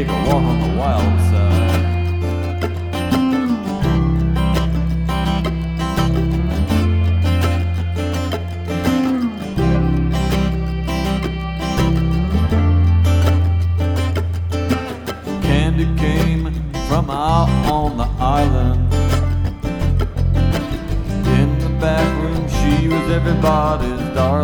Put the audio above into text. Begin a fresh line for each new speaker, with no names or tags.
take a walk on the wild side. Candy came from out on the island. In the back room she was everybody's darling.